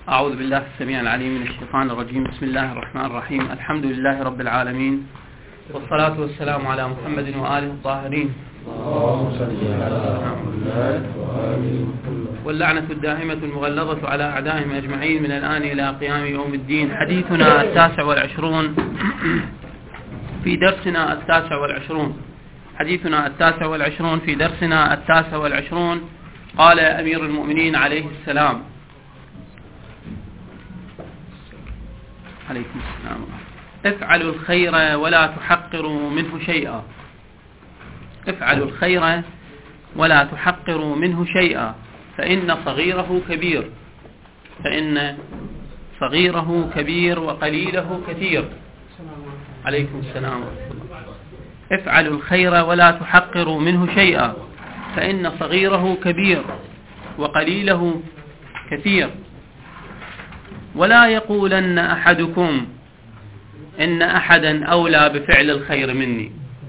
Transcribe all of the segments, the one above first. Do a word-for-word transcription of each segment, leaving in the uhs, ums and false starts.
أعوذ بالله السميع العليم من الشيطان الرجيم. بسم الله الرحمن الرحيم. الحمد لله رب العالمين، والصلاة والسلام على محمد وآله الطاهرين، واللعنة الدائمة المغلظة على أعدائهم أجمعين من الآن إلى قيام يوم الدين. حديثنا التاسع والعشرون في درسنا التاسع والعشرون حديثنا التاسع والعشرون في درسنا التاسع والعشرون قال أمير المؤمنين عليه السلام عليكم السلام: افعلوا الخير ولا تحقروا منه شيئا. افعلوا الخير ولا تحقروا منه شيئا فإن صغيره كبير فإن صغيره كبير وقليله كثير. عليكم السلام ورحمة الله. افعلوا الخير ولا تحقروا منه شيئا فإن صغيره كبير وقليله كثير. ولا يقولن أحدكم إن أحدا أولى بفعل الخير مني.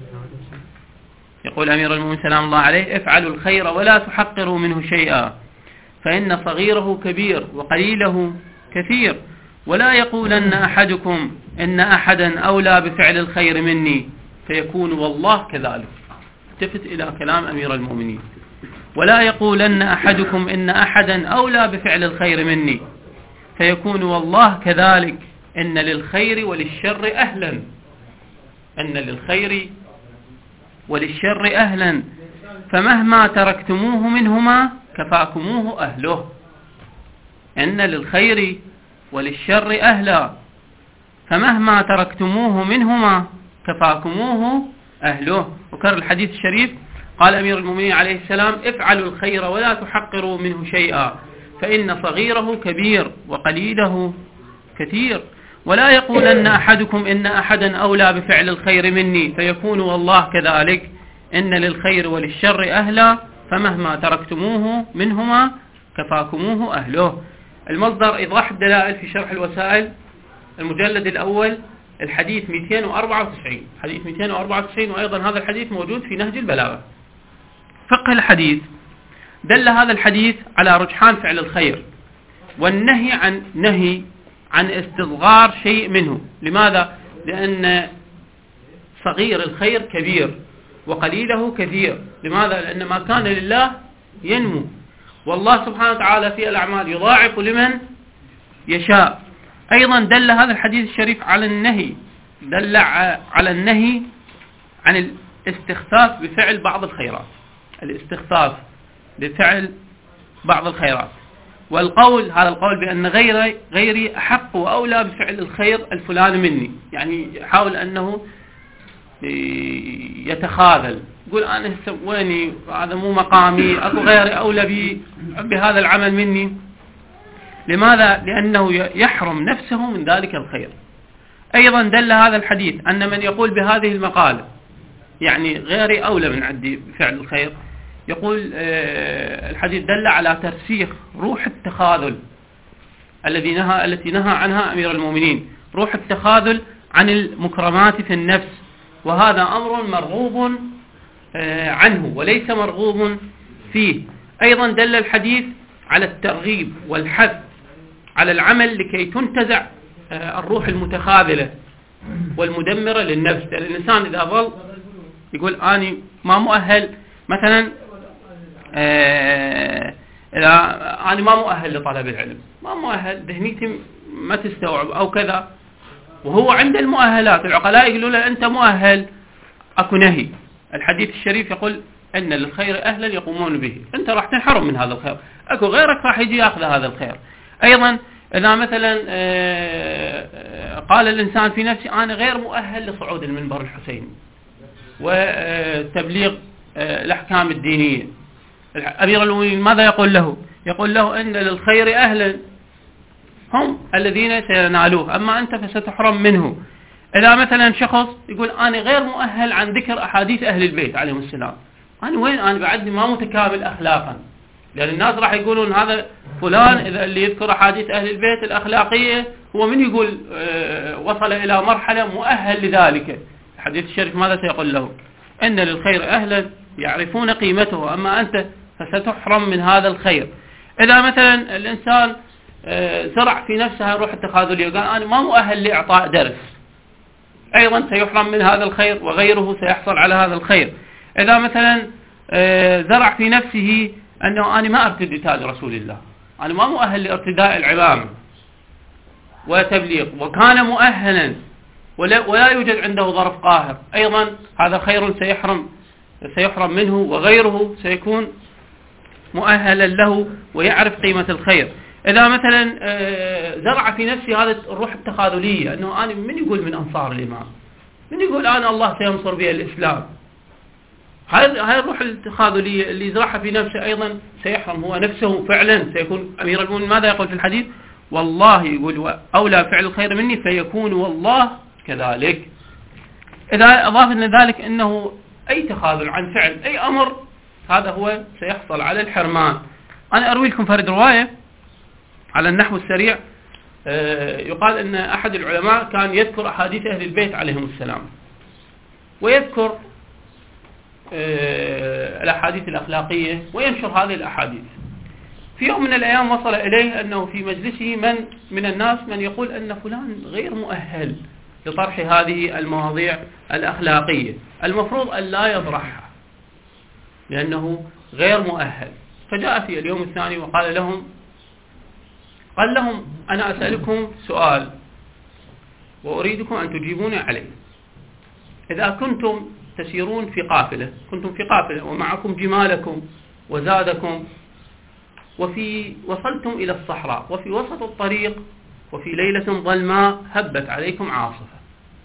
يقول أمير المؤمنين سلام الله عليه: افعلوا الخير ولا تحقروا منه شيئا فإن صغيره كبير وقليله كثير. ولا يقولن أحدكم إن أحدا أولى بفعل الخير مني فيكون والله كذلك. التفت إلى كلام أمير المؤمنين: ولا يقولن أحدكم إن أحدا أولى بفعل الخير مني فيكون والله كذلك. إن للخير وللشر أهلا إن للخير وللشر أهلا فمهما تركتموه منهما كفاكموه أهله. إن للخير وللشر أهلا فمهما تركتموه منهما كفاكموه أهله. وكرر الحديث الشريف. قال أمير المؤمنين عليه السلام: افعلوا الخير ولا تحقروا منه شيئا فإن صغيره كبير وقليله كثير. ولا يقولن أحدكم إن أحدا أولى بفعل الخير مني فيكون والله كذلك. إن للخير وللشر أهلا فمهما تركتموه منهما كفاكموه أهله. المصدر إيضاح الدلائل في شرح الوسائل، المجلد الأول، الحديث مئتين وأربعة وتسعين حديث مئتين وأربعة وتسعين. وأيضا هذا الحديث موجود في نهج البلاغة. فقه الحديث: دل هذا الحديث على رجحان فعل الخير والنهي عن نهي عن استصغار شيء منه. لماذا؟ لأن صغير الخير كبير وقليله كثير. لماذا؟ لأن ما كان لله ينمو، والله سبحانه وتعالى في الأعمال يضاعف لمن يشاء. أيضا دل هذا الحديث الشريف على النهي دل على النهي عن الاستخفاف بفعل بعض الخيرات الاستخفاف بفعل بعض الخيرات والقول هذا القول بأن غيري غيري أحق وأولى بفعل الخير الفلاني مني. يعني يحاول أنه يتخاذل، يقول أنا ويني، هذا مو مقامي، أكو غيري أولى بهذا العمل مني. لماذا؟ لأنه يحرم نفسه من ذلك الخير. أيضا دل هذا الحديث أن من يقول بهذه المقالة يعني غيري أولى من عندي بفعل الخير، يقول الحديث دل على ترسيخ روح التخاذل الذي نهى التي نهى عنها أمير المؤمنين، روح التخاذل عن المكرمات في النفس، وهذا أمر مرغوب عنه وليس مرغوب فيه. أيضا دل الحديث على الترغيب والحث على العمل لكي تنتزع الروح المتخاذلة والمدمرة للنفس. لأن الإنسان إذا ظل يقول أنا ما مؤهل، مثلا إذا أنا ما مؤهل لطلب العلم، ما مؤهل، ذهنيتي ما تستوعب أو كذا، وهو عند المؤهلات العقلاء يقولوا له أنت مؤهل، أكو نهي. الحديث الشريف يقول إن للخير أهلا يقومون به. أنت راح تنحرم من هذا الخير، أكو غيرك راح يجي يأخذ هذا الخير. أيضا إذا مثلا قال الإنسان في نفسه أنا غير مؤهل لصعود المنبر الحسيني وتبليغ الأحكام الدينية، أمير المؤمنين ماذا يقول له؟ يقول له إن للخير أهلا هم الذين سينالوه، أما أنت فستحرم منه. إذا مثلا شخص يقول أنا غير مؤهل عن ذكر أحاديث أهل البيت عليهم السلام، أنا وين؟ أنا بعدني ما متكامل أخلاقا، لأن الناس راح يقولون هذا فلان إذا اللي يذكر أحاديث أهل البيت الأخلاقية هو من يقول اه وصل إلى مرحلة مؤهل لذلك. الحديث الشريف ماذا سيقول له؟ إن للخير أهلا يعرفون قيمته، أما أنت فستحرم من هذا الخير. إذا مثلا الإنسان زرع في نفسها الروح التخاذلية وقال أنا ما مؤهل لإعطاء درس، أيضا سيحرم من هذا الخير وغيره سيحصل على هذا الخير. إذا مثلا زرع في نفسه أنه أنا ما أرتدي تاج رسول الله، أنا ما مؤهل لارتداء العمامة وتبليغ، وكان مؤهلا ولا, ولا يوجد عنده ظرف قاهر، أيضا هذا خير سيحرم سيحرم منه وغيره سيكون مؤهلا له ويعرف قيمة الخير. إذا مثلا زرع في نفسي هذا الروح التخاذلية أنه أنا من يقول من أنصار الإمام، من يقول أنا الله سينصر بها الإسلام، هاي الروح التخاذلية اللي يزرعها في نفسه أيضا سيحرم هو نفسه فعلا، سيكون أمير المؤمنين ماذا يقول في الحديث؟ والله يقول أولى فعل الخير مني فيكون والله كذلك. إذا أضاف إلى ذلك أنه أي تخاذل عن فعل أي أمر هذا هو سيحصل على الحرمان. أنا أروي لكم فرد رواية على النحو السريع. يقال أن أحد العلماء كان يذكر أحاديث أهل البيت عليهم السلام ويذكر الأحاديث الأخلاقية وينشر هذه الأحاديث. في يوم من الأيام وصل إليه أنه في مجلسه من من الناس من يقول أن فلان غير مؤهل لطرح هذه المواضيع الأخلاقية، المفروض أن لا يطرحها لأنه غير مؤهل. فجاء في اليوم الثاني وقال لهم قال لهم أنا أسألكم سؤال وأريدكم أن تجيبوني عليه. إذا كنتم تسيرون في قافلة كنتم في قافلة ومعكم جمالكم وزادكم وفي وصلتم إلى الصحراء وفي وسط الطريق وفي ليلة ظلماء هبت عليكم عاصفة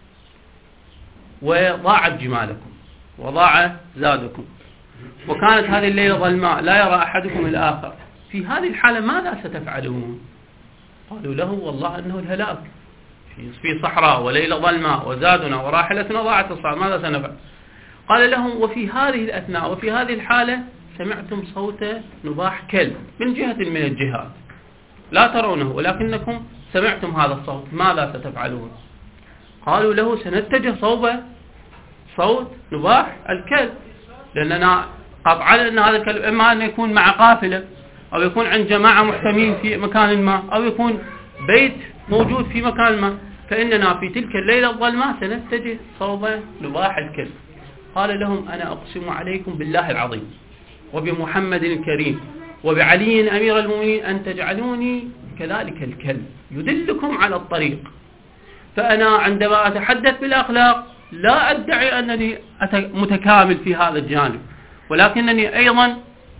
وضاعت جمالكم وضاع زادكم وكانت هذه الليلة ظلماء لا يرى أحدكم الآخر، في هذه الحالة ماذا ستفعلون؟ قالوا له والله أنه الهلاك، في صحراء وليلة ظلماء وزادنا وراحلتنا ضاعت الصحراء ماذا سنفعل؟ قال لهم وفي هذه الأثناء وفي هذه الحالة سمعتم صوت نباح كلب من جهة من الجهات لا ترونه ولكنكم سمعتم هذا الصوت، ماذا ستفعلون؟ قالوا له سنتجه صوب صوت نباح الكلب، لأننا قطعا أن هذا الكلب إما أن يكون مع قافلة أو يكون عند جماعة محتمين في مكان ما أو يكون بيت موجود في مكان ما، فإننا في تلك الليلة الظلماء سنتجه صوب نباح الكلب. قال لهم أنا أقسم عليكم بالله العظيم وبمحمد الكريم وبعلي أمير المؤمنين أن تجعلوني كذلك الكلب يدلكم على الطريق. فأنا عندما أتحدث بالأخلاق لا أدعي أنني متكامل في هذا الجانب، ولكنني أيضا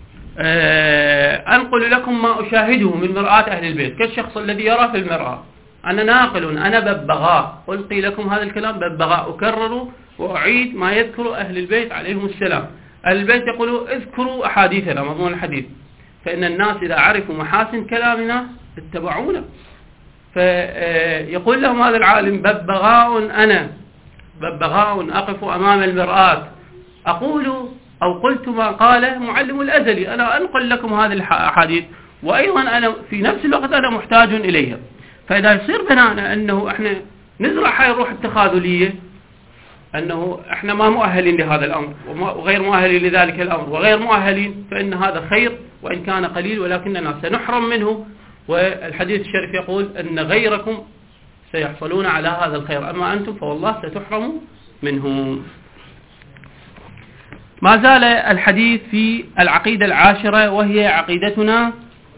أنقل لكم ما أشاهده من مرآة أهل البيت كالشخص الذي يرى في المرآة. أنا ناقل، أنا ببغاء، ألقي لكم هذا الكلام ببغاء، أكرر وأعيد ما يذكر أهل البيت عليهم السلام. أهل البيت يقولوا اذكروا أحاديثنا مضمون الحديث، فإن الناس إذا عرفوا محاسن كلامنا اتبعونا. فيقول لهم هذا العالم ببغاء أنا ببغاء أقف أمام المرآة أقول أو قلت ما قال معلم الأزلي، أنا أنقل لكم هذه الأحاديث وأيضا أنا في نفس الوقت أنا محتاج إليها. فإذا يصير بنانا أنه إحنا نزرع هاي الروح التخاذلية أنه إحنا ما مؤهلين لهذا الأمر وغير مؤهلين لذلك الأمر وغير مؤهلين، فإن هذا خير وإن كان قليل ولكننا سنحرم منه. والحديث الشريف يقول أن غيركم سيحصلون على هذا الخير أما أنتم فوالله ستحرموا منه. ما زال الحديث في العقيدة العاشرة وهي عقيدتنا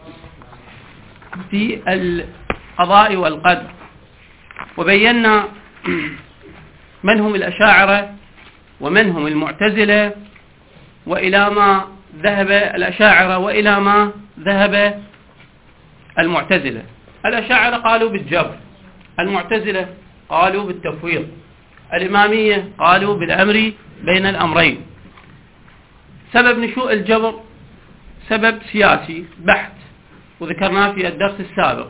في القضاء والقدر، وبينا من هم الأشاعرة ومن هم المعتزلة وإلى ما ذهب الأشاعرة وإلى ما ذهب المعتزلة. الأشاعرة قالوا بالجبر، المعتزلة قالوا بالتفويض، الإمامية قالوا بالأمر بين الأمرين. سبب نشوء الجبر سبب سياسي بحت وذكرناه في الدرس السابق.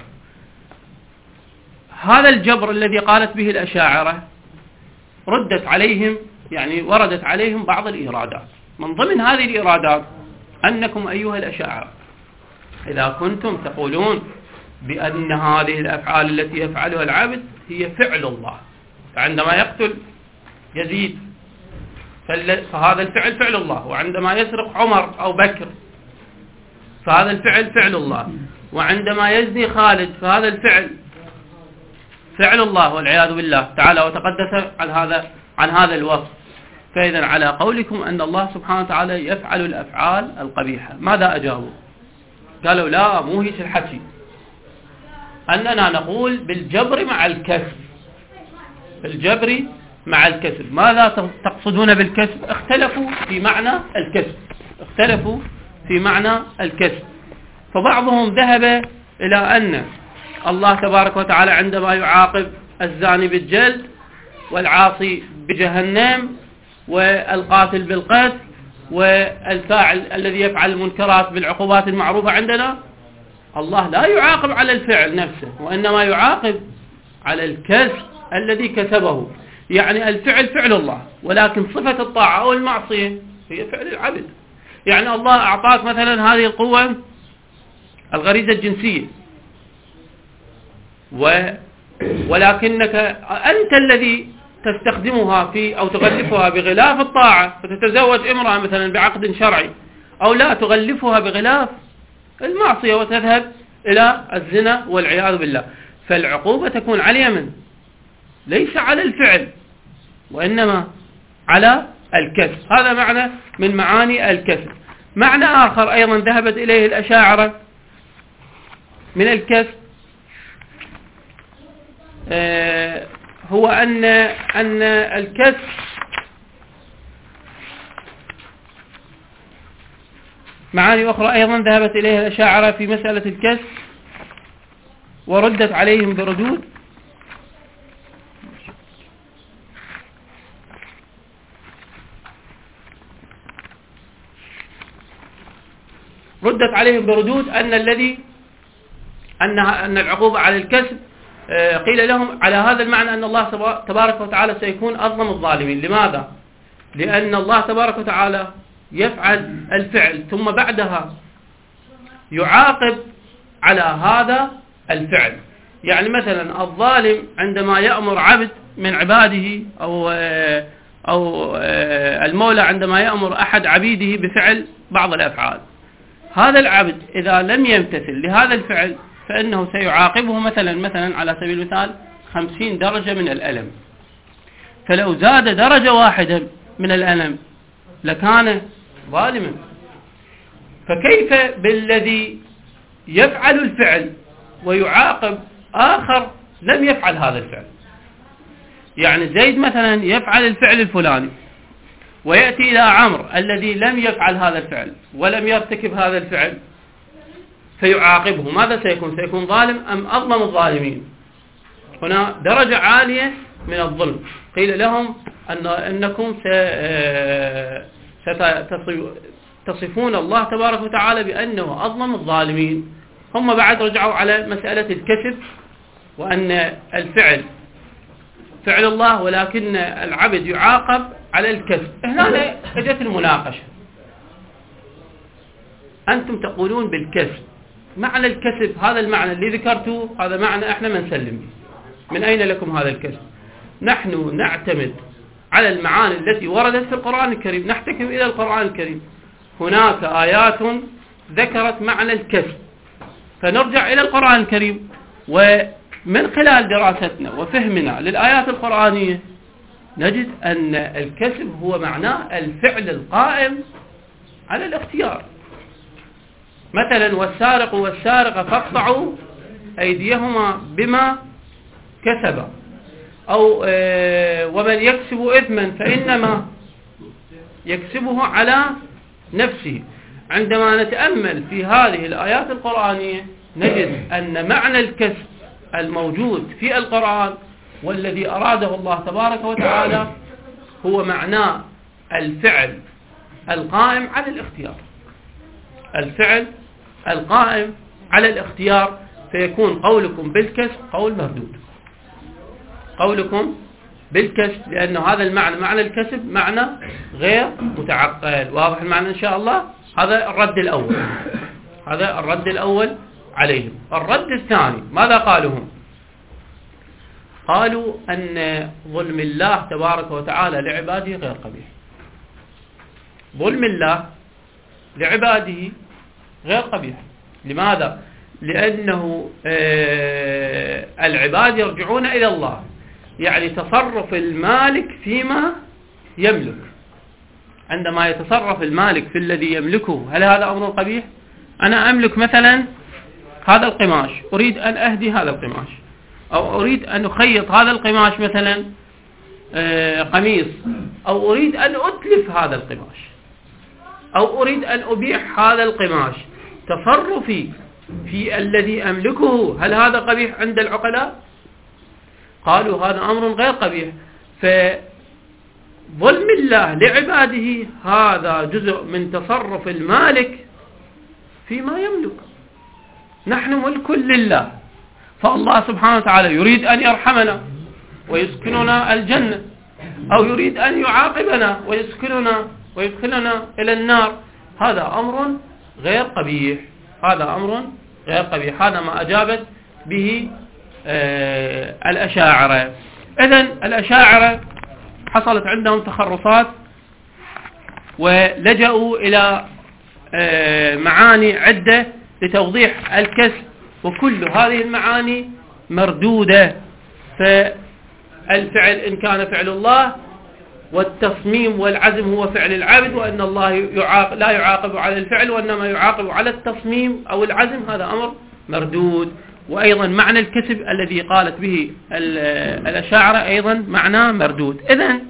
هذا الجبر الذي قالت به الأشاعرة ردت عليهم يعني وردت عليهم بعض الإيرادات، من ضمن هذه الإيرادات أنكم أيها الأشاعرة إذا كنتم تقولون بأن هذه الأفعال التي يفعلها العبد هي فعل الله، فعندما يقتل يزيد فهذا الفعل فعل الله، وعندما يسرق عمر أو بكر فهذا الفعل فعل الله، وعندما يزني خالد فهذا الفعل فعل الله والعياذ بالله تعالى وتقدس عن هذا عن هذا الوصف. فإذا على قولكم أن الله سبحانه وتعالى يفعل الأفعال القبيحة، ماذا أجابوا؟ قالوا لا، مو هيك الحكي، أننا نقول بالجبر مع الكسب. بالجبر مع الكسب. ماذا تقصدون بالكسب؟ اختلفوا في معنى الكسب، اختلفوا في معنى الكسب. فبعضهم ذهب إلى أن الله تبارك وتعالى عندما يعاقب الزاني بالجلد والعاصي بجهنم والقاتل بالقتل والفاعل الذي يفعل المنكرات بالعقوبات المعروفة عندنا، الله لا يعاقب على الفعل نفسه، وإنما يعاقب على الكسب الذي كسبه. يعني الفعل فعل الله، ولكن صفة الطاعة أو المعصية هي فعل العبد. يعني الله أعطاك مثلا هذه القوة الغريزة الجنسية، و ولكنك أنت الذي تستخدمها في أو تغلفها بغلاف الطاعة، فتتزوج امرأة مثلا بعقد شرعي، أو لا تغلفها بغلاف المعصية وتذهب إلى الزنا والعياذ بالله. فالعقوبة تكون على اليمن، ليس على الفعل وإنما على الكسب. هذا معنى من معاني الكسب. معنى آخر أيضا ذهبت إليه الأشاعرة من الكسب آه هو أن أن الكسب معاني أخرى أيضا ذهبت إليها الأشاعرة في مسألة الكسب وردت عليهم بردود. ردت عليهم بردود أن الذي أن أن العقوبة على الكسب قيل لهم على هذا المعنى أن الله تبارك وتعالى سيكون أظلم الظالمين. لماذا؟ لأن الله تبارك وتعالى يفعل الفعل ثم بعدها يعاقب على هذا الفعل. يعني مثلا الظالم عندما يأمر عبد من عباده أو أو المولى عندما يأمر أحد عبيده بفعل بعض الأفعال، هذا العبد إذا لم يمتثل لهذا الفعل فإنه سيعاقبه مثلا مثلا على سبيل المثال خمسين درجة من الألم. فلو زاد درجة واحدة من الألم لكان ظالما. فكيف بالذي يفعل الفعل ويعاقب آخر لم يفعل هذا الفعل؟ يعني زيد مثلا يفعل الفعل الفلاني ويأتي إلى عمرو الذي لم يفعل هذا الفعل ولم يرتكب هذا الفعل فيعاقبه، ماذا سيكون؟ سيكون ظالم أم أظلم الظالمين؟ هنا درجة عالية من الظلم. قيل لهم أن أنكم ستصفون الله تبارك وتعالى بأنه أظلم الظالمين. هم بعد رجعوا على مسألة الكسب وأن الفعل فعل الله ولكن العبد يعاقب على الكسب. هنا اجت المناقشة. أنتم تقولون بالكسب، معنى الكسب هذا المعنى اللي ذكرته هذا معنى احنا ما نسلم به. من أين لكم هذا الكسب؟ نحن نعتمد على المعاني التي وردت في القرآن الكريم، نحتكم إلى القرآن الكريم. هناك آيات ذكرت معنى الكسب فنرجع إلى القرآن الكريم، ومن خلال دراستنا وفهمنا للآيات القرآنية نجد أن الكسب هو معناه الفعل القائم على الاختيار. مثلا والسارق والسارقة فاقطعوا أيديهما بما كسبا، أو ومن يكسب إثما فإنما يكسبه على نفسه. عندما نتأمل في هذه الآيات القرآنية نجد أن معنى الكسب الموجود في القرآن والذي أراده الله تبارك وتعالى هو معناه الفعل القائم على الاختيار، الفعل القائم على الاختيار. فيكون قولكم بالكسب قول مردود، قولكم بالكسب، لأنه هذا المعنى معنى الكسب معنى غير متعقل. واضح المعنى إن شاء الله؟ هذا الرد الأول، هذا الرد الأول عليهم. الرد الثاني ماذا قالوا هم؟ قالوا أن ظلم الله تبارك وتعالى لعباده غير قبيح. ظلم الله لعباده غير قبيح. لماذا؟ لأنه العباد يرجعون إلى الله، يعني تصرف المالك فيما يملك. عندما يتصرف المالك في الذي يملكه، هل هذا أمر قبيح؟ أنا أملك مثلا هذا القماش، أريد أن أهدي هذا القماش، أو أريد أن أخيط هذا القماش مثلا قميص، أو أريد أن أتلف هذا القماش، أو أريد أن أبيع هذا القماش. تصرفي في الذي أملكه، هل هذا قبيح عند العقلاء؟ قالوا هذا أمر غير قبيح. فظلم الله لعباده هذا جزء من تصرف المالك فيما يملك. نحن ملك لله، فالله سبحانه وتعالى يريد أن يرحمنا ويسكننا الجنة، أو يريد أن يعاقبنا ويسكننا ويدخلنا إلى النار. هذا أمر غير قبيح، هذا أمر غير قبيح. هذا ما أجابت به آه الأشاعرة. إذن الأشاعرة حصلت عندهم تخرصات ولجأوا إلى آه معاني عدة لتوضيح الكسب، وكل هذه المعاني مردودة. فالفعل إن كان فعل الله، والتصميم والعزم هو فعل العبد، وأن الله يعاقب لا يعاقب على الفعل وإنما يعاقب على التصميم أو العزم، هذا أمر مردود. وأيضا معنى الكسب الذي قالت به الأشاعرة أيضا معناه مردود. إذن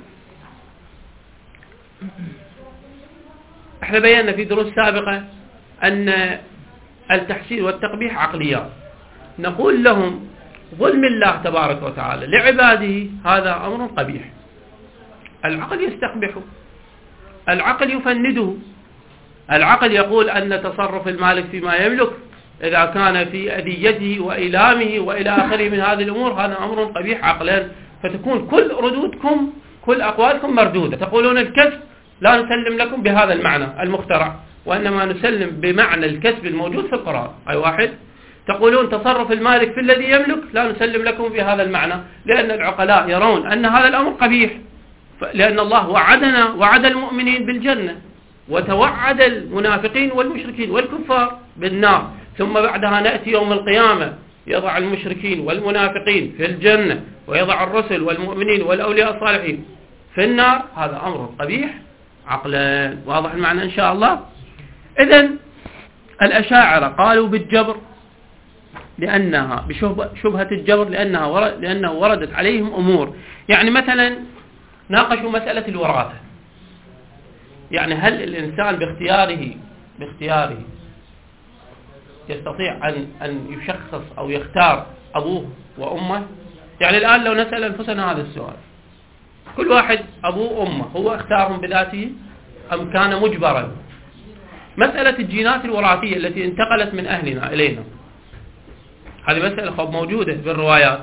احنا بينا في دروس سابقة أن التحسين والتقبيح عقليات. نقول لهم ظلم الله تبارك وتعالى لعباده هذا أمر قبيح، العقل يستقبحه، العقل يفنده. العقل يقول أن تصرف المالك فيما يملك إذا كان في أذيته وإيلامه وإلى آخره من هذه الأمور هذا أمر قبيح عقلا. فتكون كل ردودكم كل أقوالكم مردودة. تقولون الكسب لا نسلم لكم بهذا المعنى المخترع، وإنما نسلم بمعنى الكسب الموجود في القرآن. أي واحد. تقولون تصرف المالك في الذي يملك، لا نسلم لكم بهذا المعنى، لأن العقلاء يرون أن هذا الأمر قبيح، لأن الله وعدنا وعد المؤمنين بالجنة، وتوعد المنافقين والمشركين والكفار بالنار، ثم بعدها نأتي يوم القيامة يضع المشركين والمنافقين في الجنة، ويضع الرسل والمؤمنين والأولياء الصالحين في النار. هذا أمر قبيح عقلا. واضح المعنى إن شاء الله. إذن الأشاعرة قالوا بالجبر لأنها بشبهة الجبر لأنها ورد لأنه وردت عليهم أمور. يعني مثلا ناقشوا مسألة الوراثة، يعني هل الإنسان باختياره باختياره يستطيع أن أن يشخص أو يختار أبوه وأمه؟ يعني الآن لو نسأل أنفسنا هذا السؤال، كل واحد أبوه وأمه هو اختارهم بذاته أم كان مجبرا؟ مسألة الجينات الوراثية التي انتقلت من أهلنا إلينا، هذه مسألة موجودة بالروايات.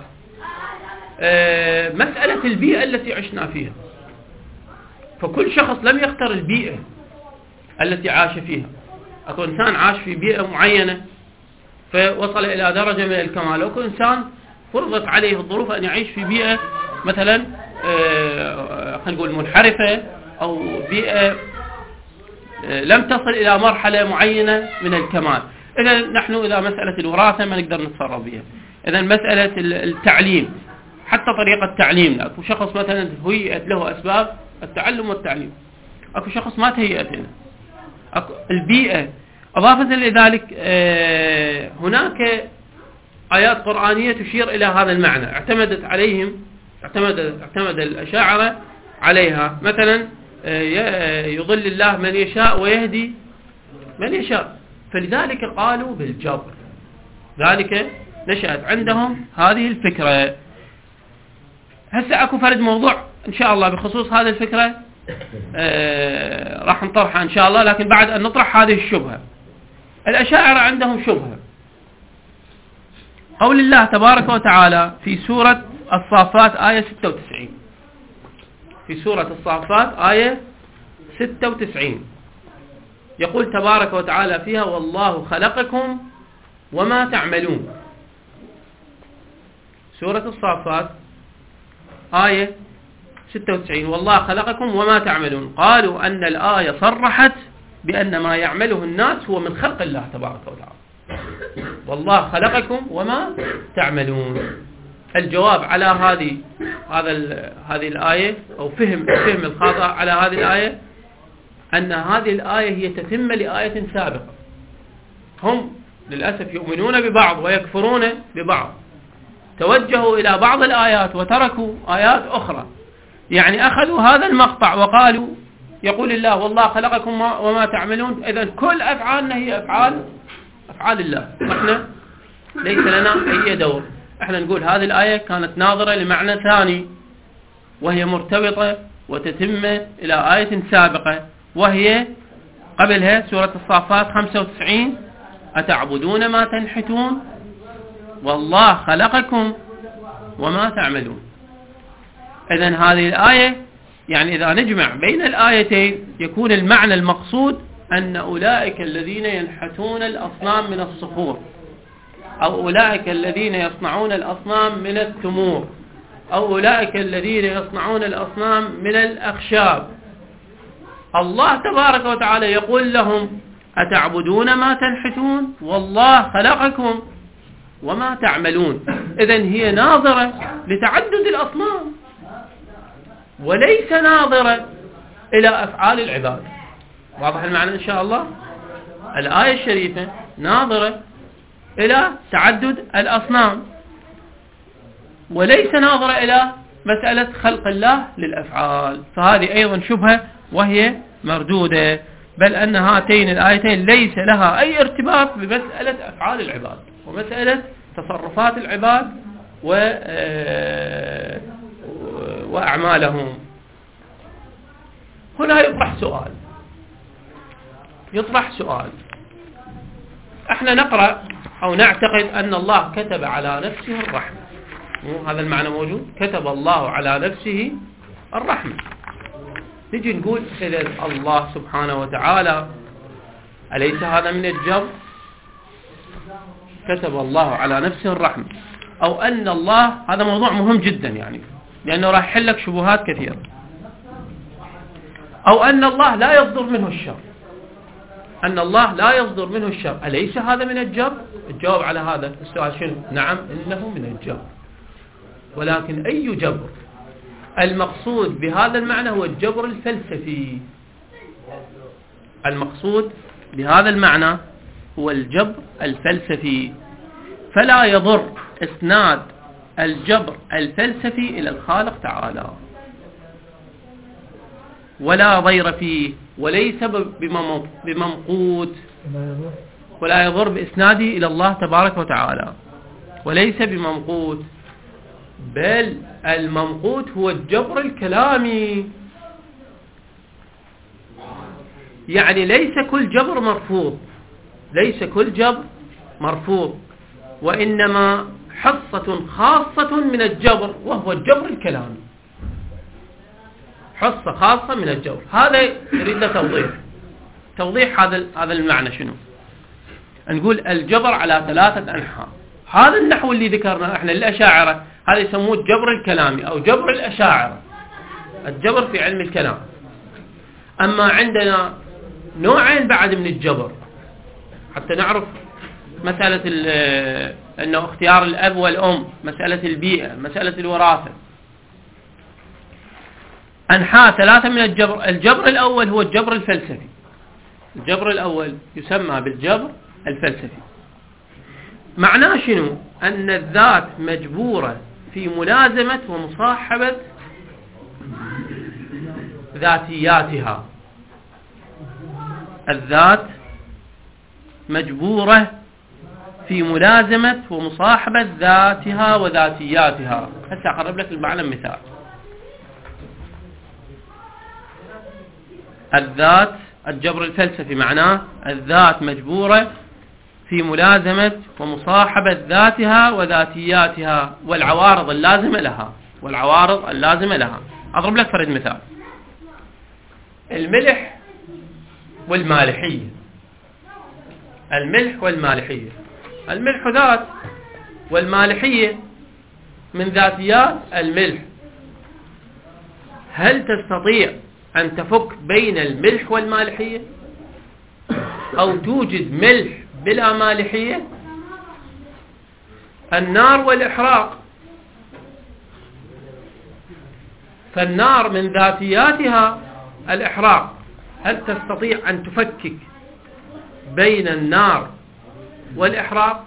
مسألة البيئة التي عشنا فيها، فكل شخص لم يختار البيئة التي عاش فيها. أكو إنسان عاش في بيئة معينة فوصل إلى درجة من الكمال، وأكو إنسان فرضت عليه الظروف أن يعيش في بيئة مثلا خلينا نقول منحرفة، أو بيئة لم تصل إلى مرحلة معينة من الكمال. إذا نحن إذا مسألة الوراثة ما نقدر نتصرف بها. إذا مسألة التعليم، حتى طريقة تعليمنا، أكو شخص مثلا هيئت له أسباب التعلم والتعليم، أكو شخص ما تهيئت له. أكو البيئة. إضافة لذلك هناك آيات قرآنية تشير إلى هذا المعنى، اعتمدت عليهم اعتمد اعتمد الأشاعرة عليها. مثلا يضل الله من يشاء ويهدي من يشاء، فلذلك قالوا بالجبر. ذلك نشأت عندهم هذه الفكرة. هسه اكو فرد موضوع ان شاء الله بخصوص هذه الفكرة آه راح نطرحها ان شاء الله، لكن بعد ان نطرح هذه الشبهة. الأشاعرة عندهم شبهة. قول الله تبارك وتعالى في سورة الصافات آية ستة وتسعين، في سورة الصافات آية ستة وتسعين يقول تبارك وتعالى فيها: والله خلقكم وما تعملون. سورة الصافات آية ستة وتسعين: والله خلقكم وما تعملون. قالوا أن الآية صرحت بأن ما يعمله الناس هو من خلق الله تبارك وتعالى، والله خلقكم وما تعملون. الجواب على هذه هذا هذه الآية أو فهم فهم الخاطئ على هذه الآية أن هذه الآية هي تتمة لآية سابقة. هم للأسف يؤمنون ببعض ويكفرون ببعض، توجهوا إلى بعض الآيات وتركوا آيات أخرى، يعني أخذوا هذا المقطع وقالوا يقول الله والله خلقكم وما تعملون، إذن كل أفعالنا هي أفعال أفعال الله، احنا ليس لنا أي دور. احنا نقول هذه الآية كانت ناظرة لمعنى ثاني وهي مرتبطة وتتمة إلى آية سابقة وهي قبلها سورة الصافات خمسة وتسعين أتعبدون ما تنحتون والله خلقكم وما تعملون. إذن هذه الآية يعني إذا نجمع بين الآيتين يكون المعنى المقصود أن أولئك الذين ينحتون الأصنام من الصخور، أو أولئك الذين يصنعون الأصنام من التمور، أو أولئك الذين يصنعون الأصنام من الأخشاب، الله تبارك وتعالى يقول لهم أتعبدون ما تنحتون والله خلقكم وما تعملون. إذن هي ناظرة لتعدد الأصنام وليس ناظرة إلى أفعال العباد. واضح المعنى إن شاء الله؟ الآية الشريفة ناظرة إلى تعدد الأصنام وليس ناظرة إلى مسألة خلق الله للأفعال، فهذه أيضا شبهة وهي مردودة، بل أن هاتين الآيتين ليس لها أي ارتباط بمسألة أفعال العباد ومسألة تصرفات العباد وأعمالهم. هنا يطرح سؤال يطرح سؤال احنا نقرأ أو نعتقد أن الله كتب على نفسه الرحمة، مو هذا المعنى موجود؟ كتب الله على نفسه الرحمة. نجي نقول إذا الله سبحانه وتعالى أليس هذا من الجبر؟ كتب الله على نفسه الرحمة، أو أن الله، هذا موضوع مهم جدا يعني لأنه راح يحل لك شبهات كثيرة، أو أن الله لا يصدر منه الشر، أن الله لا يصدر منه الشر، أليس هذا من الجبر؟ الجواب على هذا السؤال شنو؟ نعم إنه من الجبر، ولكن أي جبر؟ المقصود بهذا المعنى هو الجبر الفلسفي. المقصود بهذا المعنى هو الجبر الفلسفي، فلا يضر إسناد الجبر الفلسفي إلى الخالق تعالى ولا ضير فيه وليس بممقوت، ولا يضر بإسناده إلى الله تبارك وتعالى وليس بممقوت، بل الممقوت هو الجبر الكلامي. يعني ليس كل جبر مرفوض، ليس كل جبر مرفوض، وإنما حصة خاصة من الجبر وهو الجبر الكلامي، حصة خاصة من الجبر. هذا يريد توضيح توضيح هذا هذا المعنى شنو؟ نقول الجبر على ثلاثة أنحاء. هذا النحو اللي ذكرنا احنا للأشاعرة هذا يسموه الجبر الكلامي أو جبر الأشاعرة، الجبر في علم الكلام. أما عندنا نوعين بعد من الجبر حتى نعرف مسألة أنه اختيار الأب والأم، مسألة البيئة، مسألة الوراثة. أنحاء ثلاثة من الجبر. الجبر الأول هو الجبر الفلسفي. الجبر الأول يسمى بالجبر الفلسفي. معناه شنو؟ أن الذات مجبورة في ملازمة ومصاحبة ذاتياتها. الذات مجبورة في ملازمة ومصاحبة ذاتها وذاتياتها. هسه أقرب لك المعنى مثال. الذات، الجبر الفلسفي معناه الذات مجبورة في ملازمة ومصاحبة ذاتها وذاتياتها والعوارض اللازمة لها والعوارض اللازمة لها. أضرب لك فرد مثال. الملح والمالحية. الملح والمالحية. الملح ذات والمالحية من ذاتيات الملح. هل تستطيع أن تفك بين الملح والمالحية؟ أو توجد ملح بلا مالحية؟ النار والإحراق. فالنار من ذاتياتها الإحراق. هل تستطيع أن تفكك بين النار والإحراق؟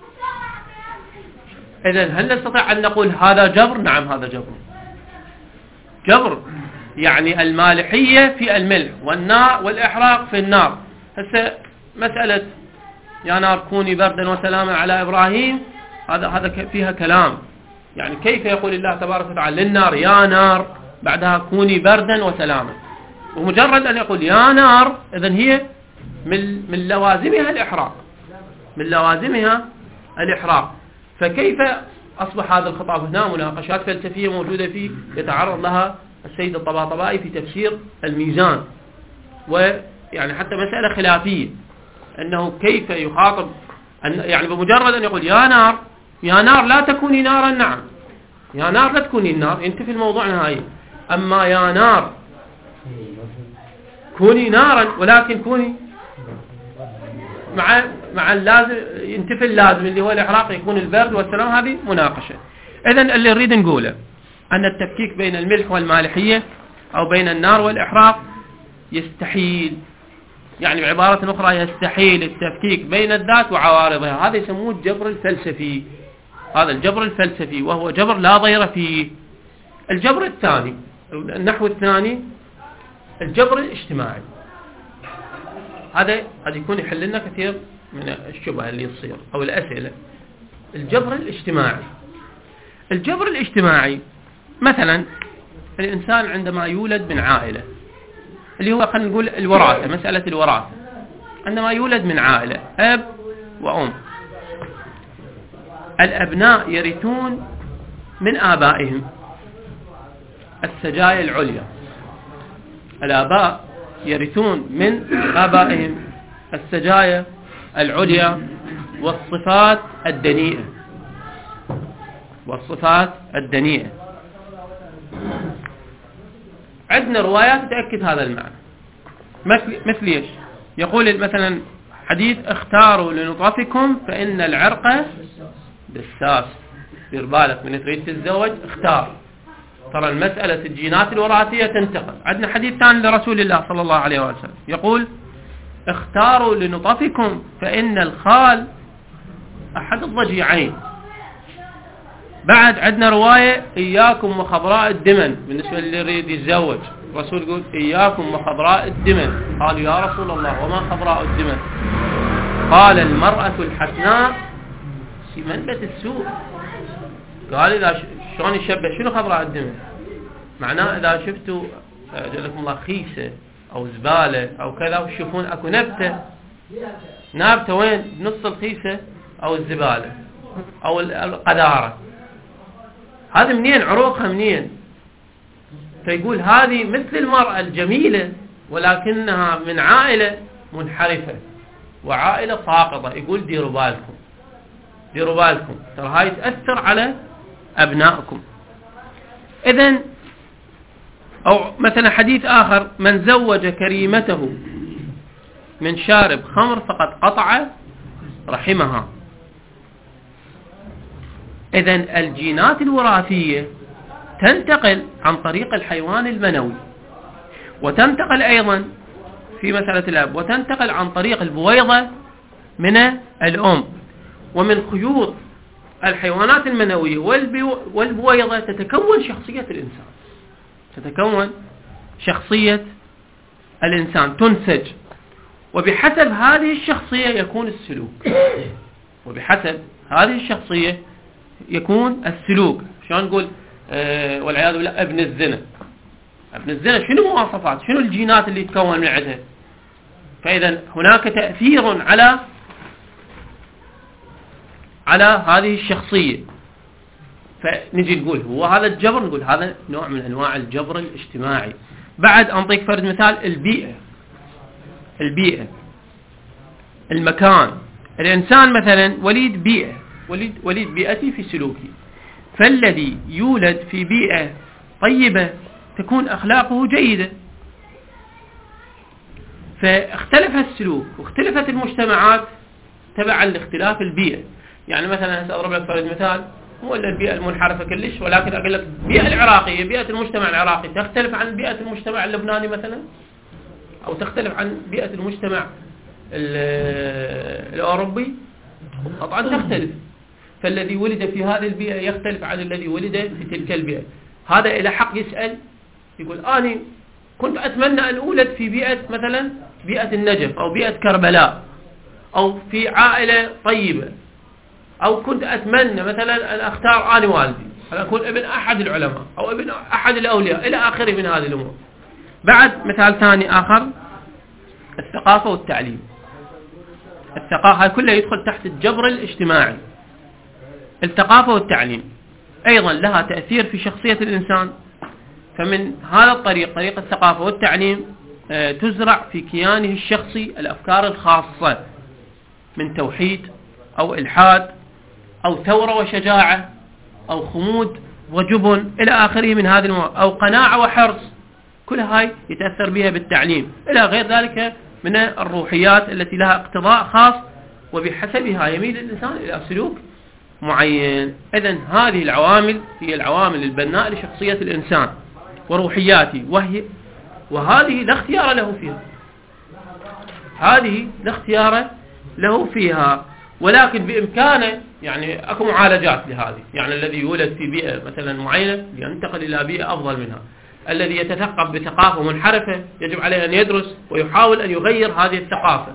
إذن هل نستطيع أن نقول هذا جبر؟ نعم هذا جبر. جبر يعني المالحية في الملح والنار والإحراق في النار. هسه مسألة يا نار كوني بردا وسلاما على إبراهيم، هذا هذا فيها كلام. يعني كيف يقول الله تبارك وتعالى للنار يا نار بعدها كوني بردا وسلاما؟ ومجرد أن يقول يا نار إذن هي من من لوازمها الإحراق، من لوازمها الإحراق. فكيف أصبح هذا الخطاب؟ هنا مناقشات فلسفية موجودة فيه يتعرض لها السيد الطباطبائي في تفسير الميزان، ويعني حتى مسألة خلافية أنه كيف يخاطب أن يعني بمجرد أن يقول يا نار يا نار لا تكوني نارا، نعم يا نار لا تكوني النار، ينتفي الموضوع نهائيا. أما يا نار كوني نارا ولكن كوني مع مع اللازم، ينتفي اللازم اللي هو الإحراق، يكون البرد والسلام. هذه مناقشة. إذن اللي نريد نقوله أن التفكيك بين الملح والمالحية أو بين النار والإحراق يستحيل، يعني بعبارة أخرى يستحيل التفكيك بين الذات وعوارضها. هذا يسموه الجبر الفلسفي، هذا الجبر الفلسفي، وهو جبر لا ضير فيه. الجبر الثاني، النحو الثاني، الجبر الاجتماعي. هذا قد يكون يحل لنا كثير من الشبهة اللي تصير أو الأسئلة. الجبر الاجتماعي. الجبر الاجتماعي مثلا الإنسان عندما يولد من عائلة، اللي هو خلينا نقول الوراثة، مسألة الوراثة. عندما يولد من عائلة أب وأم، الأبناء يرثون من آبائهم السجايا العليا. الآباء يرثون من آبائهم السجايا العليا والصفات الدنيئة، والصفات الدنيئة. عندنا روايات تأكد هذا المعنى، مثل مثل ايش؟ يقول مثلا حديث اختاروا لنطفكم فإن العرق دساس. دير بالك من تريد تتزوج اختار، ترى المسألة الجينات الوراثية تنتقل. عندنا حديث ثاني لرسول الله صلى الله عليه وسلم يقول اختاروا لنطفكم فإن الخال أحد الضجيعين. بعد عندنا رواية إياكم وخضراء الدمن، بالنسبة اللي يريد يتزوج الرسول يقول إياكم وخضراء الدمن. قالوا يا رسول الله وما خضراء الدمن؟ قال المرأة الحسناء في منبت السوء. قال إذا شلون يشبه شنو خضراء الدمن؟ معناه إذا شفتوا جزاكم الله خيسة أو زبالة أو كذا وتشوفون أكو نبتة، نبتة وين؟ نص الخيسة أو الزبالة أو القذارة، هذه منين؟ عروقها منين؟ فيقول هذه مثل المرأة الجميلة ولكنها من عائلة منحرفة وعائلة ساقطة. يقول ديروا بالكم، ديروا بالكم، ترى هاي تأثر على أبنائكم. إذن أو مثلا حديث آخر من زوج كريمته من شارب خمر فقد قطع رحمها. إذن الجينات الوراثية تنتقل عن طريق الحيوان المنوي، وتنتقل أيضا في مسألة الأب، وتنتقل عن طريق البويضة من الأم. ومن خيوط الحيوانات المنوية والبويضة تتكون شخصية الإنسان، تتكون شخصية الإنسان تنسج، وبحسب هذه الشخصية يكون السلوك، وبحسب هذه الشخصية يكون السلوك. شلون نقول آه والعياذ بالله ابن الزنا؟ ابن الزنا شنو مواصفات، شنو الجينات اللي تكون من عندها؟ فإذا هناك تأثير على على هذه الشخصية. فنجي نقول هو هذا الجبر، نقول هذا نوع من أنواع الجبر الاجتماعي. بعد أنطيك فرد مثال، البيئة. البيئة، المكان. الإنسان مثلا وليد بيئة، وليد, وليد بيئتي في سلوكي. فالذي يولد في بيئة طيبة تكون أخلاقه جيدة، فاختلف السلوك واختلفت المجتمعات تبعا لاختلاف البيئة. يعني مثلا هسه أضرب لك فرد مثال، مو إلا البيئة المنحرفة كلش، ولكن أقول لك البيئة العراقية، بيئة المجتمع العراقي تختلف عن بيئة المجتمع اللبناني مثلا، أو تختلف عن بيئة المجتمع الأوروبي؟ طبعا تختلف. فالذي ولد في هذه البيئة يختلف عن الذي ولد في تلك البيئة. هذا إلى حق يسأل يقول أنا كنت أتمنى أن أولد في بيئة مثلا بيئة النجف أو بيئة كربلاء أو في عائلة طيبة، أو كنت أتمنى مثلا أن أختار أنا والدي أن أكون ابن أحد العلماء أو ابن أحد الأولياء إلى آخره من هذه الأمور. بعد مثال ثاني آخر، الثقافة والتعليم. الثقافة كلها يدخل تحت الجبر الاجتماعي. الثقافة والتعليم أيضا لها تأثير في شخصية الإنسان، فمن هذا الطريق، طريق الثقافة والتعليم، تزرع في كيانه الشخصي الأفكار الخاصة من توحيد أو إلحاد أو ثورة وشجاعة أو خمود وجبن إلى آخره من هذه الأمور، أو قناعة وحرص. كل هاي يتأثر بها بالتعليم، إلى غير ذلك من الروحيات التي لها اقتضاء خاص وبحسبها يميل الإنسان إلى سلوك معين. إذن هذه العوامل هي العوامل البناء لشخصية الإنسان وروحياته، وهي وهذه لا اختيار له فيها، هذه لا اختيار له فيها، ولكن بإمكانه يعني أكو معالجات لهذه. يعني الذي يولد في بيئة مثلا معينة ينتقل إلى بيئة أفضل منها، الذي يتثقف بثقافة منحرفة يجب عليه أن يدرس ويحاول أن يغير هذه الثقافة.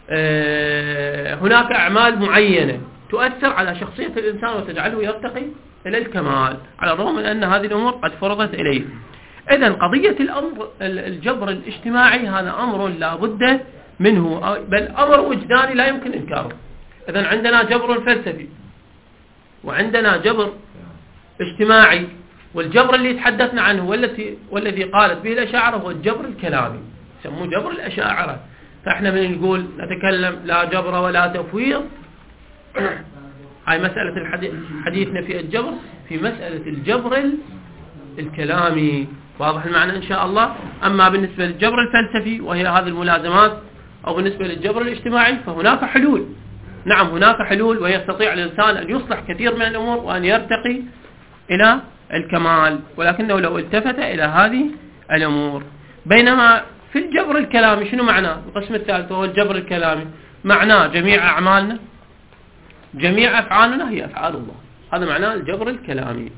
هناك أعمال معينة تؤثر على شخصية الإنسان وتجعله يرتقي إلى الكمال، على الرغم من أن هذه الأمور قد فرضت إليه. إذن قضية الأمر الجبر الاجتماعي هذا أمر لا بد منه، بل أمر وجداني لا يمكن إنكاره. إذن عندنا جبر فلسفي وعندنا جبر اجتماعي، والجبر اللي تحدثنا عنه والتي والذي قالت به الأشاعرة هو الجبر الكلامي، يسموه جبر الأشاعرة. فإحنا من نقول نتكلم لا جبر ولا تفويض، هاي مسألة الحديث حديثنا في الجبر في مسألة الجبر الكلامي، واضح المعنى إن شاء الله. أما بالنسبة للجبر الفلسفي وهي هذه الملازمات، أو بالنسبة للجبر الاجتماعي فهناك حلول. نعم هناك حلول، ويستطيع الإنسان أن يصلح كثير من الأمور وأن يرتقي إلى الكمال، ولكنه لو التفت إلى هذه الأمور. بينما في الجبر الكلامي شنو معناه؟ القسم الثالث وهو الجبر الكلامي، معناه جميع أعمالنا جميع أفعالنا هي أفعال الله، هذا معناه الجبر الكلامي.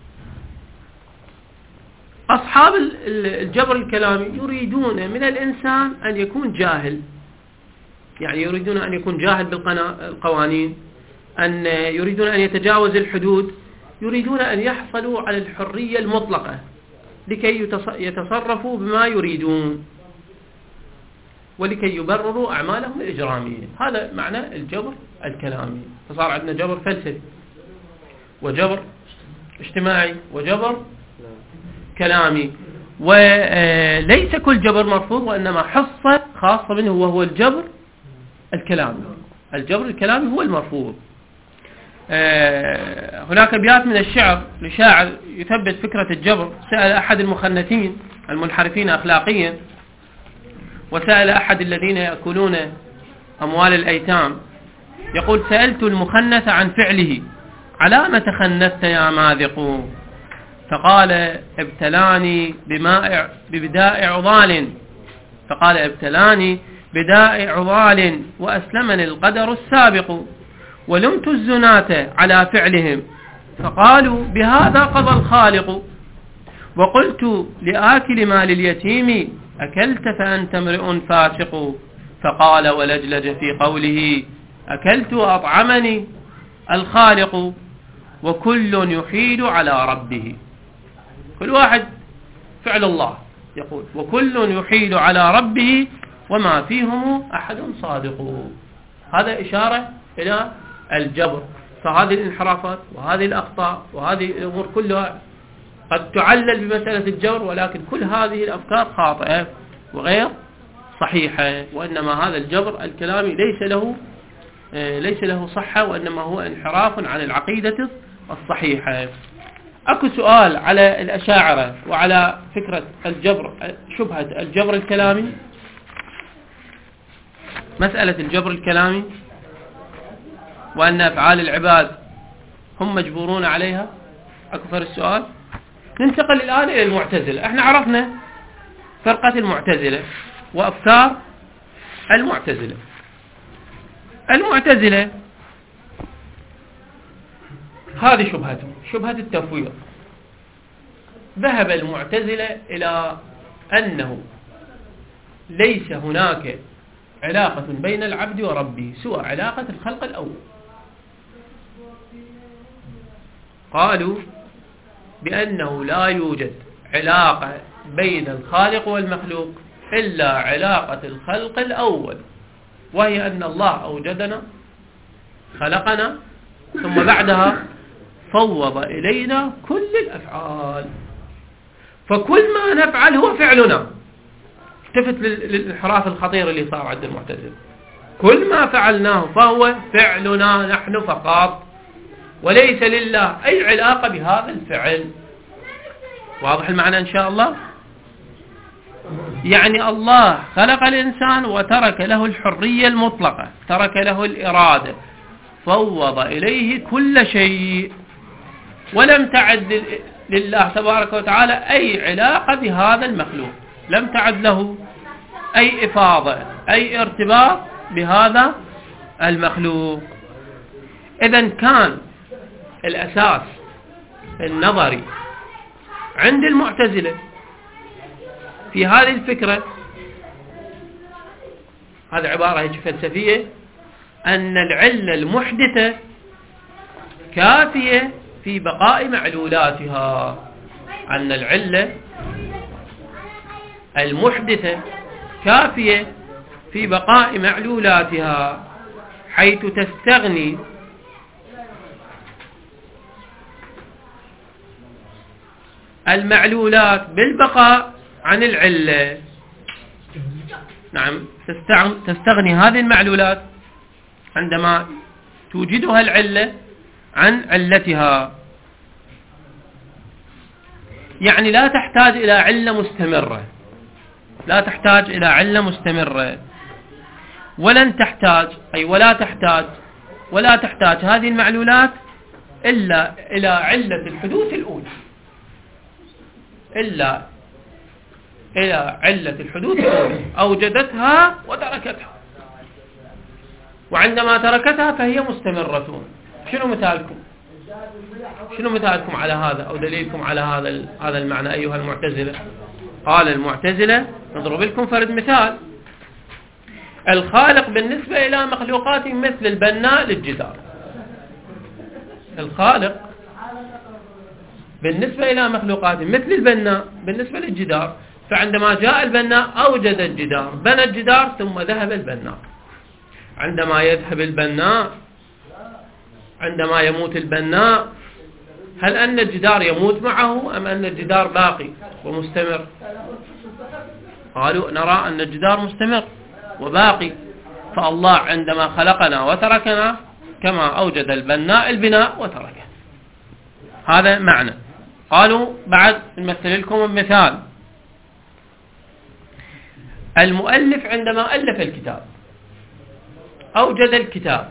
أصحاب الجبر الكلامي يريدون من الإنسان أن يكون جاهل، يعني يريدون أن يكون جاهل بالقوانين، أن يريدون أن يتجاوز الحدود، يريدون أن يحصلوا على الحرية المطلقة لكي يتصرفوا بما يريدون ولكي يبرروا أعمالهم الإجرامية. هذا معنى الجبر الكلامي. فصار عندنا جبر فلسفي وجبر اجتماعي وجبر كلامي، وليس كل جبر مرفوض، وإنما حصة خاصة منه وهو الجبر الكلامي. الجبر الكلامي هو المرفوض. هناك أبيات من الشعر لشاعر يثبت فكرة الجبر. سأل أحد المخنثين المنحرفين أخلاقيا، وسأل أحد الذين يأكلون أموال الأيتام، يقول: سألت المخنث عن فعله على ما تخنثت يا ماذق؟ فقال: ابتلاني بماء ببداء عضال فقال ابتلاني بداء عضال وأسلمني القدر السابق، ولمت الزناة على فعلهم فقالوا بهذا قضى الخالق، وقلت لآكل مال اليتيم أكلت فأنت امرئ فاسق، فقال ولجلج في قوله أكلت وأطعمني الخالق، وكل يحيل على ربه. كل واحد فعل الله، يقول وكل يحيل على ربه وما فيهم أحد صادق. هذا إشارة إلى الجبر. فهذه الانحرافات وهذه الأخطاء وهذه الأمور كلها قد تعلل بمسألة الجبر، ولكن كل هذه الأفكار خاطئة وغير صحيحة، وإنما هذا الجبر الكلامي ليس له ليس له صحة، وإنما هو انحراف عن العقيدة الصحيحة. أكو سؤال على الأشاعرة وعلى فكرة الجبر، شبهة الجبر الكلامي، مسألة الجبر الكلامي. وأن أفعال العباد هم مجبورون عليها؟ أكثر السؤال. ننتقل الآن إلى المعتزلة. احنا عرفنا فرقة المعتزلة وأفكار المعتزلة. المعتزلة هذه شبهتهم، شبهة التفويض. ذهب المعتزلة إلى أنه ليس هناك علاقة بين العبد وربه سوى علاقة الخلق الأول. قالوا بأنه لا يوجد علاقة بين الخالق والمخلوق إلا علاقة الخلق الأول، وهي أن الله أوجدنا خلقنا ثم بعدها فوض إلينا كل الأفعال، فكل ما نفعل هو فعلنا. التفت للانحراف الخطير اللي صار عند المعتزلة. كل ما فعلناه فهو فعلنا نحن فقط، وليس لله أي علاقة بهذا الفعل. واضح المعنى إن شاء الله؟ يعني الله خلق الإنسان وترك له الحرية المطلقة، ترك له الإرادة، فوض إليه كل شيء، ولم تعد لله تبارك وتعالى أي علاقة بهذا المخلوق، لم تعد له أي إفاضة أي ارتباط بهذا المخلوق. إذن كان الأساس النظري عند المعتزلة في هذه الفكرة، هذه عبارة هيك فلسفية، أن العلة المحدثة كافية في بقاء معلولاتها. أن العلة المحدثة كافية في بقاء معلولاتها، حيث تستغني المعلولات بالبقاء عن العلة. نعم، تستغني هذه المعلولات عندما توجدها العلة عن علتها، يعني لا تحتاج إلى علة مستمرة، لا تحتاج إلى علة مستمرة، ولن تحتاج أي ولا تحتاج ولا تحتاج هذه المعلولات إلا إلى علة الحدوث الأولى، إلا إلى علة الحدوث الأولى أوجدتها وتركتها، وعندما تركتها فهي مستمرة. شنو مثالكم؟ شنو مثالكم على هذا أو دليلكم على هذا هذا المعنى أيها المعتزلة؟ قال المعتزلة، نضرب لكم فرد مثال. الخالق بالنسبة إلى مخلوقات مثل البناء للجدار، الخالق بالنسبة إلى مخلوقات مثل البناء بالنسبة للجدار، فعندما جاء البناء أوجد الجدار، بنى الجدار ثم ذهب البناء. عندما يذهب البناء، عندما يموت البناء، هل أن الجدار يموت معه أم أن الجدار باقي ومستمر؟ قالوا نرى أن الجدار مستمر وباقي. فالله عندما خلقنا وتركنا كما أوجد البناء البناء وتركه. هذا معنى. قالوا بعد نمثل لكم مثال. المؤلف عندما ألف الكتاب أوجد الكتاب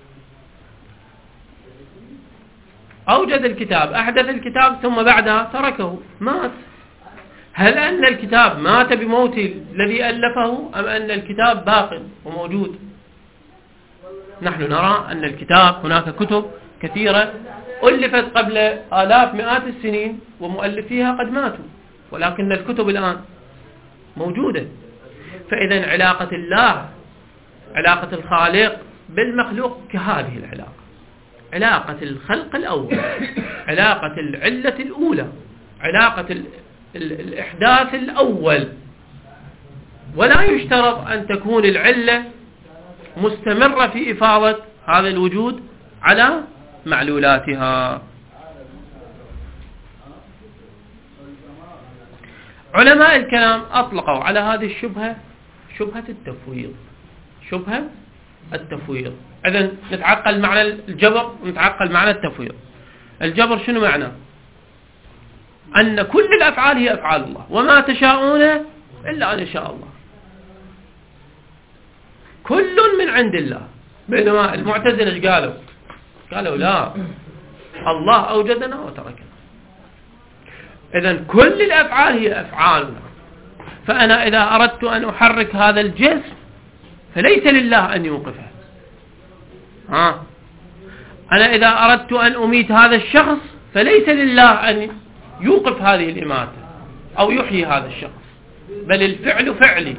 أوجد الكتاب أحدث الكتاب ثم بعدها تركه، مات. هل أن الكتاب مات بموت الذي ألفه أم أن الكتاب باق وموجود؟ نحن نرى أن الكتاب هناك كتب كثيرة ألفت قبل آلاف مئات السنين ومؤلفيها قد ماتوا، ولكن الكتب الآن موجودة. فإذا علاقة الله، علاقة الخالق بالمخلوق كهذه العلاقة، علاقة الخلق الأول، علاقة العلة الأولى، علاقة ال ال الإحداث الأول. ولا يشترط أن تكون العلة مستمرة في إفاضة هذا الوجود على معلولاتها. علماء الكلام أطلقوا على هذه الشبهة شبهة التفويض، شبهة التفويض. إذن نتعقل معنى الجبر ونتعقل معنى التفويض. الجبر شنو معنى؟ أن كل الأفعال هي أفعال الله، وما تشاءون إلا أن يشاء الله، كل من عند الله. بينما المعتزلة قالوا قالوا لا، الله أوجدنا وتركنا. إذن كل الأفعال هي أفعالنا. فأنا إذا أردت أن أحرك هذا الجسم فليس لله أن يوقفه. ها. أنا إذا أردت أن أميت هذا الشخص فليس لله أن يوقف هذه الإماتة أو يحيي هذا الشخص، بل الفعل فعلي،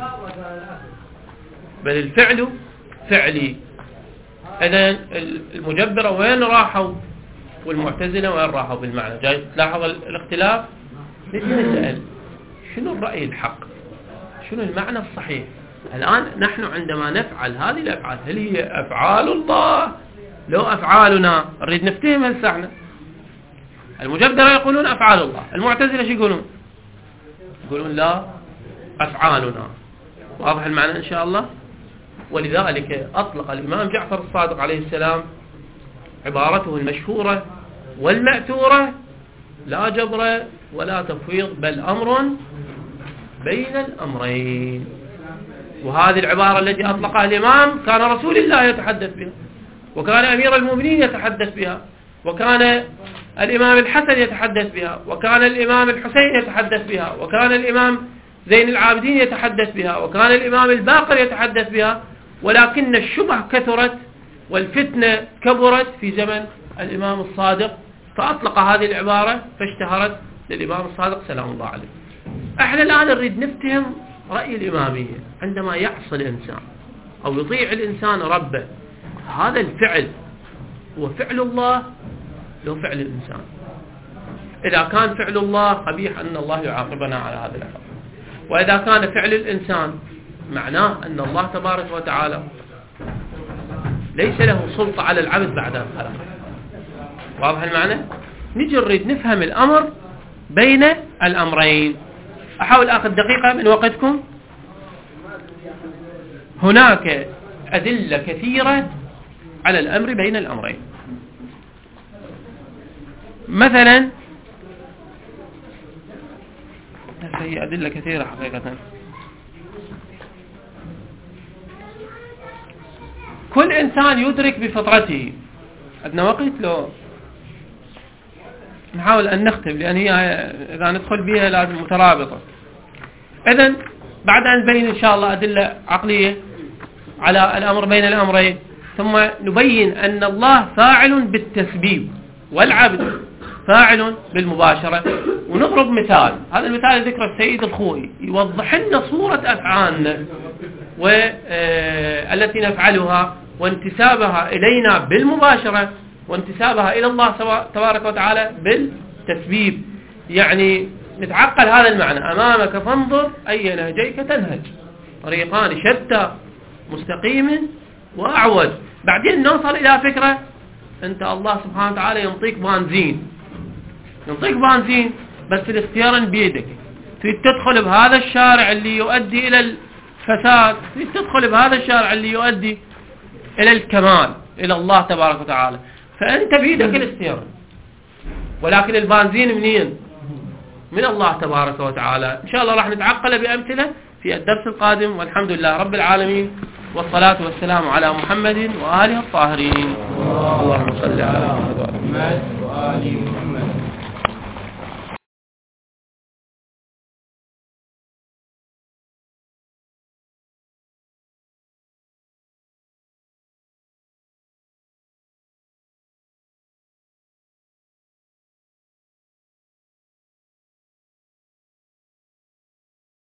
بل الفعل فعلي. إذن المجبرة وين راحوا والمعتزلة وين راحوا بالمعنى؟ جاي تلاحظ الاختلاف. نجي نسأل شنو الرأي الحق، شنو المعنى الصحيح. الآن نحن عندما نفعل هذه الأفعال هل هي أفعال الله لو أفعالنا؟ نريد نفتهم هسه احنا. المجبرة يقولون أفعال الله، المعتزلة شو يقولون؟ يقولون لا، أفعالنا. واضح المعنى إن شاء الله. ولذلك أطلق الإمام جعفر الصادق عليه السلام عبارته المشهورة والمأثورة: لا جبر ولا تفويض بل أمر بين الأمرين. وهذه العبارة التي أطلقها الإمام كان رسول الله يتحدث بها، وكان أمير المؤمنين يتحدث بها، وكان الإمام الحسن يتحدث بها، وكان الإمام الحسين يتحدث بها، وكان الإمام زين العابدين يتحدث بها، وكان الإمام الباقر يتحدث بها. ولكن الشبه كثرت والفتنة كبرت في زمن الإمام الصادق، فأطلق هذه العبارة فاشتهرت للإمام الصادق سلام الله عليه. احنا الآن نريد نفتهم رأي الإمامية. عندما يعصي الإنسان أو يطيع الإنسان ربه، هذا الفعل هو فعل الله لو فعل الإنسان. إذا كان فعل الله قبيح أن الله يعاقبنا على هذا الأمر، وإذا كان فعل الإنسان معناه أن الله تبارك وتعالى ليس له سلطة على العبد بعد أن خلقه. واضح المعنى؟ نجي نريد نفهم الأمر بين الأمرين. أحاول أخذ دقيقة من وقتكم. هناك أدلة كثيرة على الأمر بين الأمرين. مثلا هي أدلة كثيرة حقيقة. كل إنسان يدرك بفطرته. عندنا وقت لو نحاول أن نختم، لأن هي إذا ندخل بها لازم مترابطة. إذن بعد أن نبين إن شاء الله أدلة عقلية على الأمر بين الأمرين، ثم نبين أن الله فاعل بالتسبيب والعبد فاعل بالمباشرة. ونضرب مثال، هذا المثال ذكر السيد الخوئي يوضح لنا صورة أفعالنا والتي نفعلها وانتسابها إلينا بالمباشرة وانتسابها إلى الله تبارك وتعالى بالتسبيب. يعني نتعقل هذا المعنى: أمامك فانظر أي نهجيك تنهج، طريقان شتى مستقيم وأعوج. بعدين نوصل إلى فكرة: أنت الله سبحانه وتعالى ينطيك بنزين، ينطيك بنزين بس الاختيار بيدك. تريد تدخل بهذا الشارع اللي يؤدي إلى الفساد، تريد تدخل بهذا الشارع اللي يؤدي إلى الكمال إلى الله تبارك وتعالى، فأنت بيدك الاختيار. ولكن البنزين منين؟ من الله تبارك وتعالى. إن شاء الله راح نتعقل بأمثلة في الدرس القادم، والحمد لله رب العالمين، والصلاة والسلام على محمد وآله الطاهرين. اللهم صل على محمد وآل محمد.